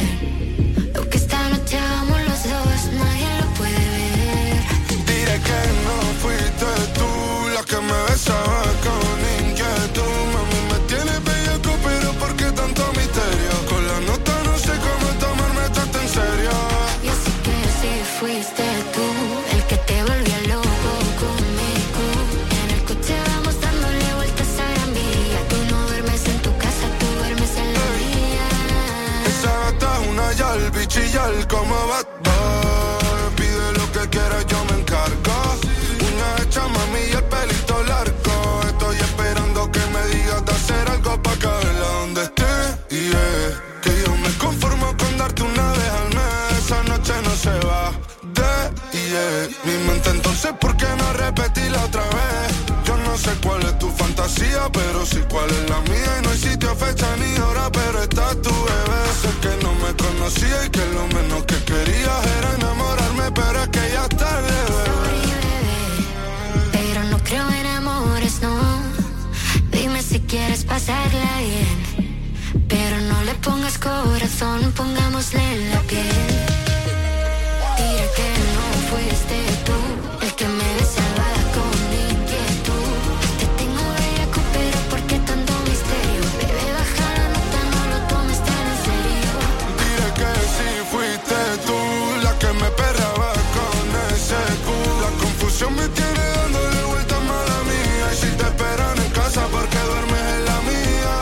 Lo que esta noche hagamos los dos, nadie lo puede ver. Diré que no fuiste tú la que me besaba con inquietud. Mami, me tienes bellaco, pero ¿por qué tanto misterio? Con la nota no sé cómo tomarme esto en serio. Y así que sí fuiste tú el que te volvió loco conmigo. En el coche vamos dándole vueltas a Gran Vía. Tú no duermes en tu casa, tú duermes en la mía. Esa gata es una yal, bichillar como Bad Boy. Pide lo que quieras, yo me encargo. Una hecha, mami, y el pelito largo. Estoy esperando que me digas de hacer algo pa' caerla donde esté. Y yeah, que yo me conformo con darte una vez al mes. Esa noche no se va de yeah. Mi mente entonces, ¿por qué no repetirla otra vez? Yo no sé cuál es tu fantasía, pero sí cuál es la mía. Y no hay sitio, fecha ni hora, pero está tu bebé. Sé que no me conocía y que lo menos que quería era enamorarme, pero es que ya es tarde, bebé. Pero no creo en amores, no. Dime si quieres pasarla bien, pero no le pongas corazón corazón, pongámosle la piel. Diré que no fuiste tú el que me deseaba con inquietud. Te tengo bellaco, pero ¿por qué tanto misterio? Bebé, baja la nota, no lo tomes tan en serio. Diré que sí fuiste tú la que me perreaba con ese cu. La confusión me tiene dándole vueltas, mala mía. Y si te esperan en casa, porque duermes en la mía.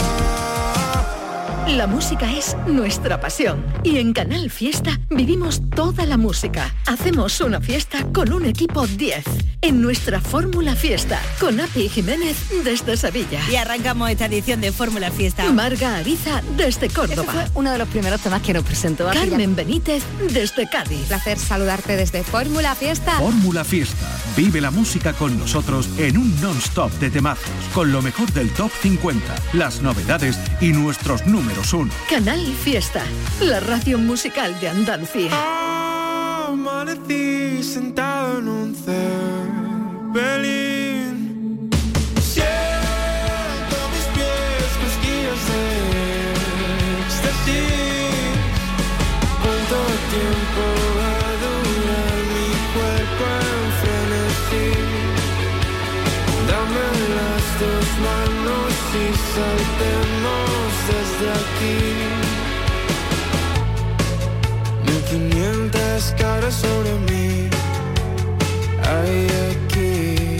La música es nuestra pasión y en Canal Fiesta vivimos toda la música. Hacemos una fiesta con un equipo diez en nuestra Fórmula Fiesta con Api Jiménez desde Sevilla. Y arrancamos esta edición de Fórmula Fiesta. Marga Ariza desde Córdoba. Este fue uno de los primeros temas que nos presentó. Carmen Benítez desde Cádiz. Placer saludarte desde Fórmula Fiesta. Fórmula Fiesta. Vive la música con nosotros en un non-stop de temazos, con lo mejor del Top cincuenta, las novedades y nuestros números uno. Canal Fiesta, la radio musical de Andalucía. Amanecí sentado en un Zeppelin. Siento mis pies cosquillas de éxtasis. ¿Cuánto tiempo va a durar mi cuerpo en frenesí? Dame las dos manos y saltemos desde aquí. Mil quinientas caras sobre mí. Hay aquí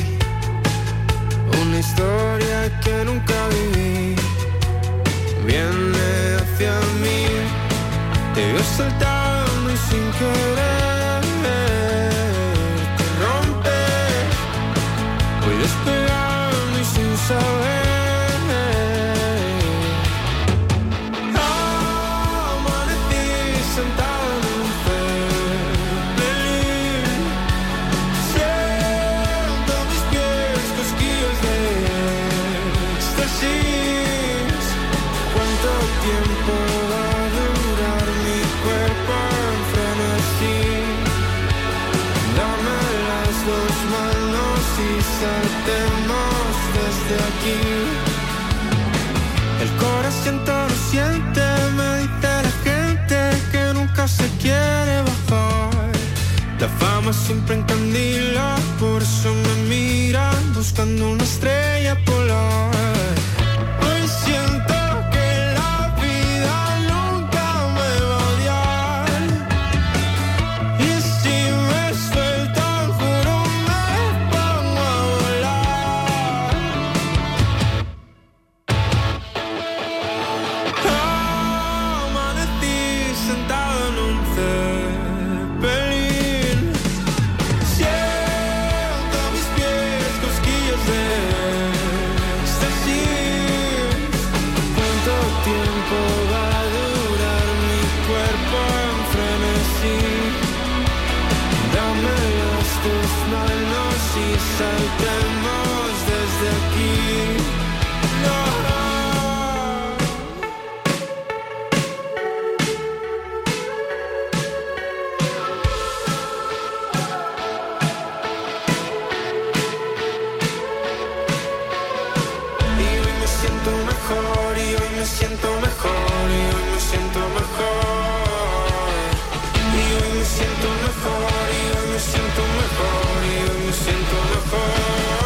una historia que nunca viví. Viene hacia mí. Te veo saltando y sin querer te rompes. Voy despegando y sin saber. Tiempo va a durar mi cuerpo en frenesí. Dame las dos manos y saltemos desde aquí. El corazón no siente, me dice la gente que nunca se quiere bajar. La fama siempre encandila, por eso me miran buscando una estrella polar. Hoy siento saltemos desde aquí. No. Y hoy me siento mejor, y hoy me siento mejor, y hoy me siento mejor. Y hoy me siento mejor, y hoy me siento mejor, y hoy me siento mejor.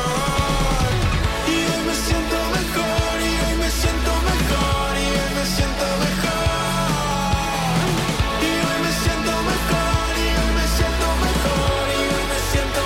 Y hoy me siento mejor, y hoy me siento mejor, y hoy me siento mejor. Y hoy me siento mejor, y hoy me siento mejor, y hoy me siento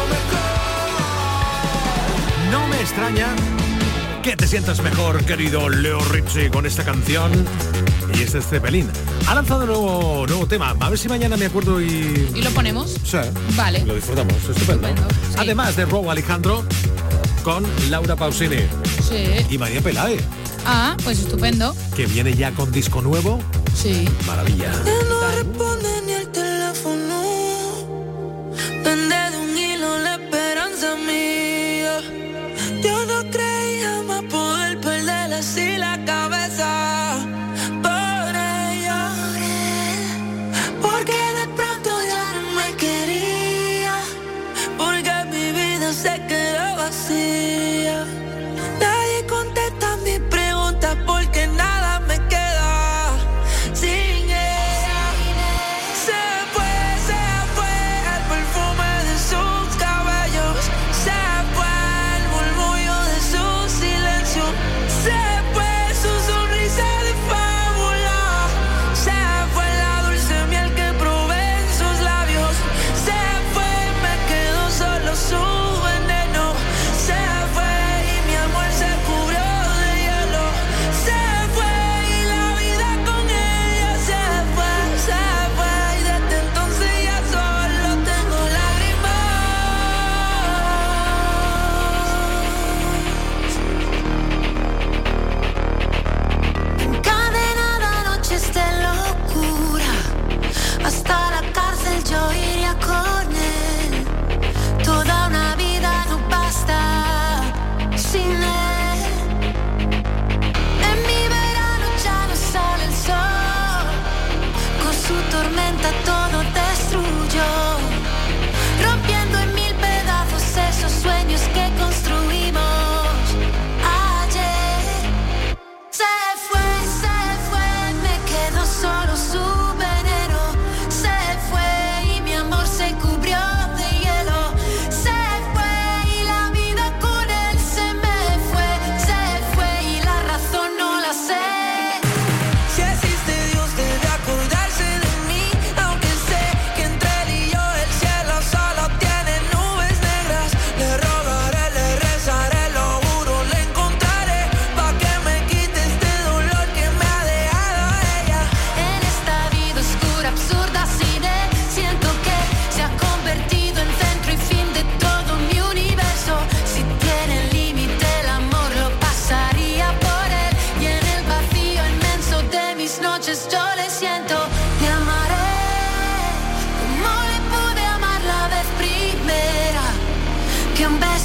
mejor. No me extraña que te sientas mejor, querido Leo Ritchie, con esta canción. Y este es Zeppelin. Ha lanzado un nuevo, nuevo tema. A ver si mañana me acuerdo y... ¿Y lo ponemos? Sí. Vale. Lo disfrutamos. Estupendo. Estupendo, sí. Además de Robo Alejandro con Laura Pausini. Sí. Y María Peláez, Ah, pues estupendo. que viene ya con disco nuevo. Sí. Maravilla. No responde ni el teléfono. Pende de un hilo la esperanza mía. Yo no creí jamás poder perder así la cabeza por ella. Porque de pronto ya no me quería. Porque mi vida se quedó vacía. Nadie contesta mis preguntas porque nada me queda sin él.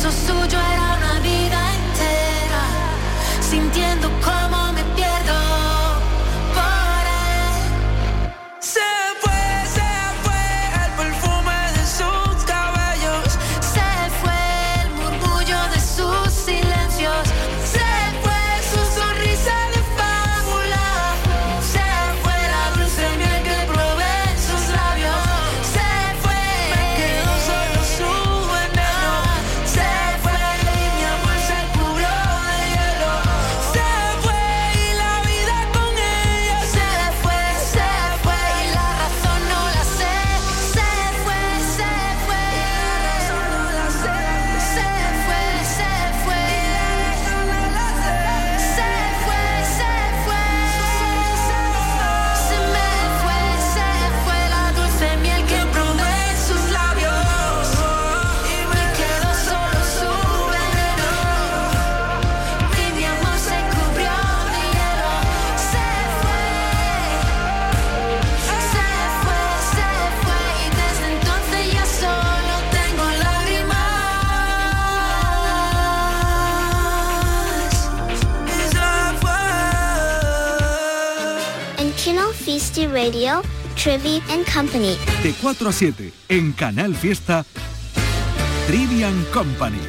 beso suyo era una vida entera, sintiendo cómo me pierdo por él. Se fue, se fue el perfume de sus cabellos, se fue el murmullo de sus silencios, se fue su sonrisa de fábula, se fue la dulce miel que probé en sus labios, se fue, me quedó solo su veneno, se fue y mi amor se cubrió de hielo, se fue y la vida con ella se fue, se fue y la razón no la sé, se fue, se fue, no la sé, se fue, se fue, se fue, se fue, se me fue, se fue la dulce miel que probé en sus labios y me quedó solo su veneno y mi amor se cubrió de hielo, se fue, se fue, se fue y desde entonces ya solo tengo lágrimas. En Channel Fiesta Radio, Trivia and Company. De cuatro a siete, en Canal Fiesta, Trivian Company.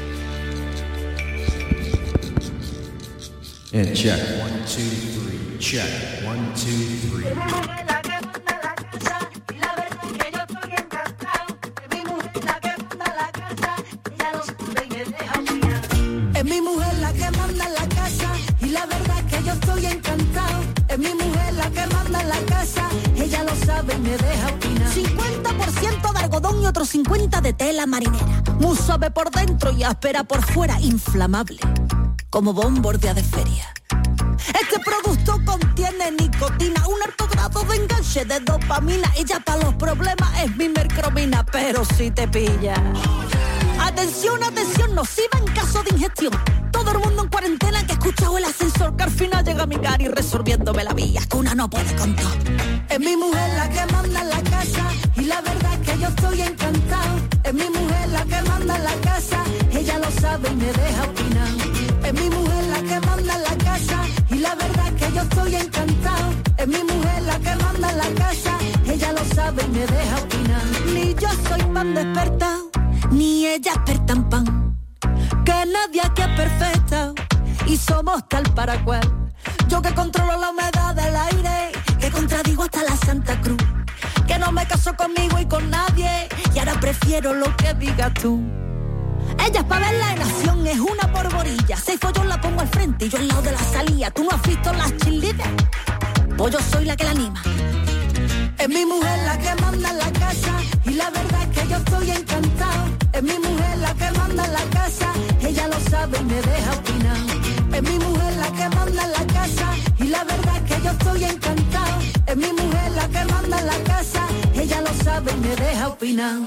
And check. One, two, three. Check. One, two, three. Es mi mujer la que manda en la casa y la verdad es que yo estoy encantado. Es mi mujer la que manda en la casa, ella lo sabe y me deja opinar. cincuenta por ciento de algodón y otro cincuenta por ciento de tela marinera. Muy suave por dentro y áspera por fuera, inflamable, como bombordia de feria. Este producto contiene nicotina, un alto grado de enganche de dopamina. Ella para los problemas es mi mercromina, pero si te pilla. Atención, atención, nociva en caso de ingestión. Todo el mundo en cuarentena que ha escuchado el ascensor, que al final llega mi cari resolviéndome la vía, que una no puede con todo. Es mi mujer la que manda en la casa y la verdad es que yo estoy encantado. Es mi mujer la que manda en la casa, ella lo sabe y me deja opinar. Es mi mujer la que manda en la casa y la verdad es que yo estoy encantado. Es mi mujer la que manda en la casa, ella lo sabe y me deja opinar. Ni yo soy pan despertado, ni ella experta en pan, que nadie aquí es perfecta y somos tal para cual. Yo que controlo la humedad del aire, que contradigo hasta la Santa Cruz, que no me caso conmigo y con nadie, y ahora prefiero lo que digas tú. Ella es para verla en acción, es una porborilla. Seis yo la pongo al frente y yo al lado de la salida. ¿Tú no has visto las cheerleaders? Pues yo soy la que la anima. Es mi mujer la que manda en la casa y la verdad es que yo estoy encantado. Es mi mujer la que manda en la casa, ella lo sabe y me deja opinar. Es mi mujer la que manda en la casa y la verdad es que yo estoy encantado. Es mi mujer la que manda en la casa, ella lo sabe y me deja opinar.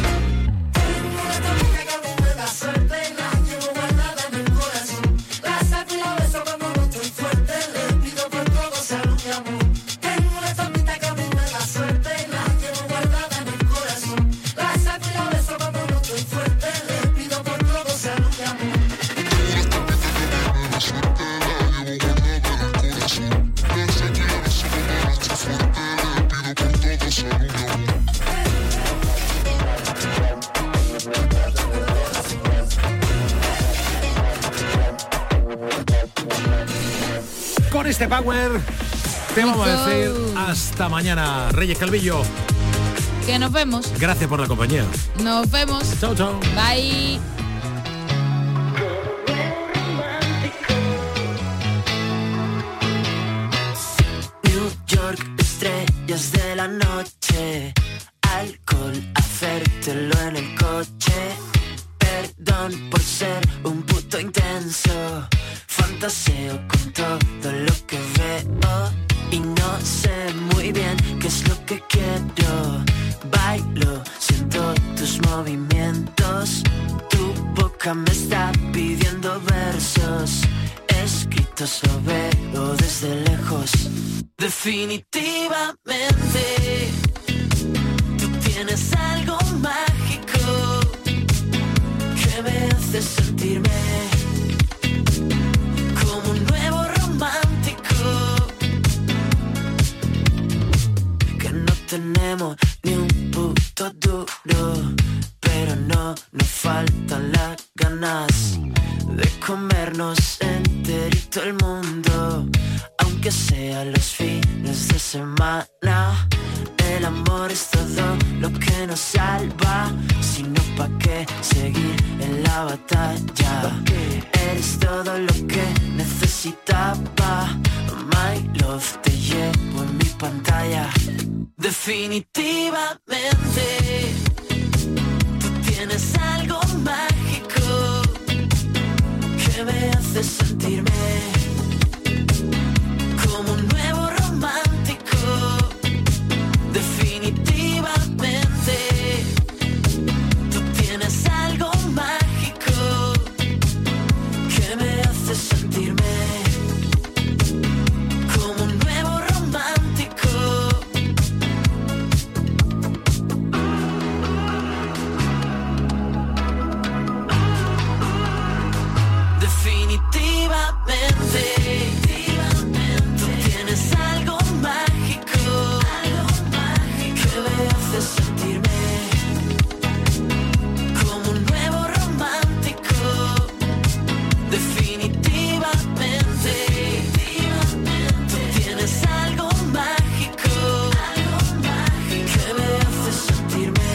Con este power te vamos a decir hasta mañana. Reyes Calvillo, que nos vemos. Gracias por la compañía. Nos vemos. Chao, chao. Bye. New York, estrellas de la noche, alcohol, hacértelo en el coche. Perdón por ser un puto intenso, fantaseo con todo lo que veo y no sé muy bien qué es lo que quiero. Bailo, siento tus movimientos, tu boca me está pidiendo versos, escritos lo veo desde lejos. Definitivamente, tú tienes algo mágico que que me hace sentirme como un nuevo romántico, que no tenemos ni un puto duro, pero no nos faltan las ganas de comernos enterito el mundo, aunque sea los fines de semana. El amor es todo lo que nos salva, si no pa' qué seguir en la batalla. Eres todo lo que necesitaba, my love, te llevo en mi pantalla. Definitivamente tú tienes algo mágico que me hace sentirme como un nuevo romántico. Definitivamente tú tienes algo mágico que me hace sentirme como un nuevo romántico. Definitivamente tú tienes algo mágico, algo mágico que me hace sentirme como un nuevo romántico. Definitivamente tú tienes algo mágico, algo mágico que me hace sentirme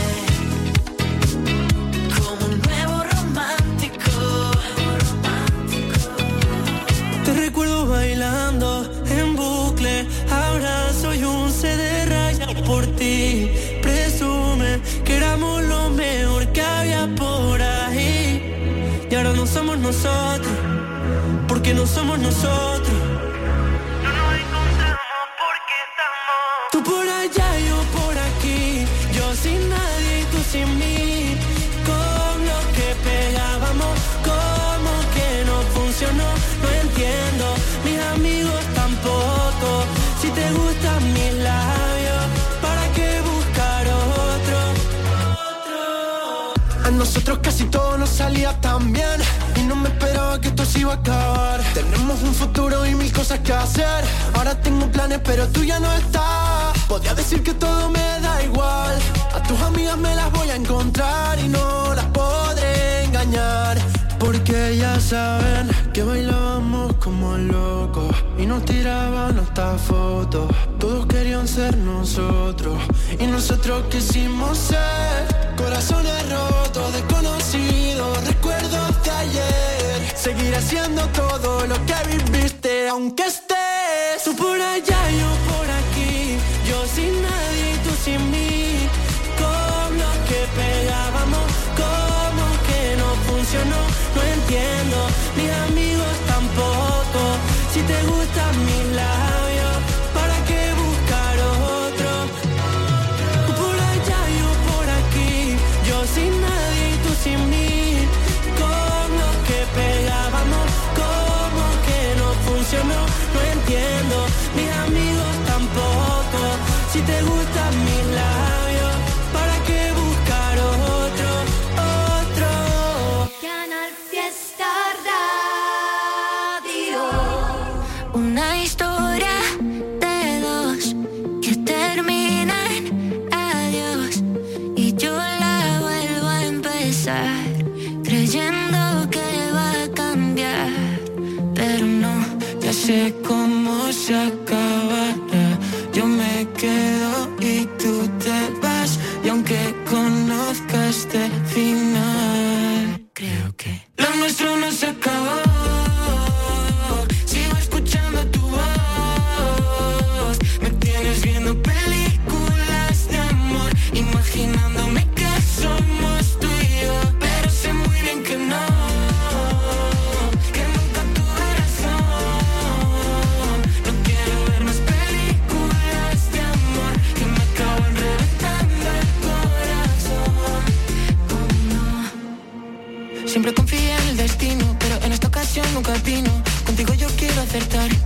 como un nuevo romántico. Te recuerdo bailando en bucle, ahora soy un C D rayado por ti. Presume que éramos lo mejor que había por ahí, y ahora no somos nosotros, porque no somos nosotros. No nos encontramos porque estamos tú por allá, yo por aquí, yo sin nadie y tú sin mí. Con lo que pegábamos, como que no funcionó, no entiendo, mis amigos tampoco. Si te gustan mis labios, ¿para qué buscar otro? A nosotros casi todo nos salía tan bien, y no me esperaba que esto se iba a acabar. Tenemos un futuro y mil cosas que hacer. Ahora tengo planes pero tú ya no estás. Podría decir que todo me da igual, a tus amigas me las voy a encontrar y no las podré engañar, porque ya saben que bailábamos como locos y nos tiraban hasta fotos. Todos querían ser nosotros y nosotros quisimos ser corazones rotos, desconocidos, recuerdos de ayer. Seguir haciendo todo lo que viviste aunque estés tú por allá, yo por aquí, yo sin nadie y tú sin mí. Con lo que pegábamos, como que no funcionó, no entiendo, mis amigos tampoco. Si te gustan mis labios, ¿para qué buscar otro? Tú por allá, yo por aquí, yo sin nadie y tú sin mí. Con lo que pegábamos, como que no funcionó, no entiendo, mis amigos tampoco. Si te gustan mis labios, ¿para qué buscar otro? Otro. Canal Fiesta Radio. Una historia de dos que termina en adiós, y yo la vuelvo a empezar creyendo que va a cambiar, pero no, ya sé cómo se acabará. Yo me quedo y tú te vas, y aunque conozca este final, creo que lo nuestro no se acabó. Sigo escuchando tu voz, me tienes viendo películas de amor, imaginándome que somos tú y yo, pero sé muy bien que no, que nunca tuve razón. No quiero ver más películas de amor que me acaban reventando el corazón. Oh, no. Siempre confié en el destino, pero en esta ocasión nunca vino. Contigo yo quiero acertar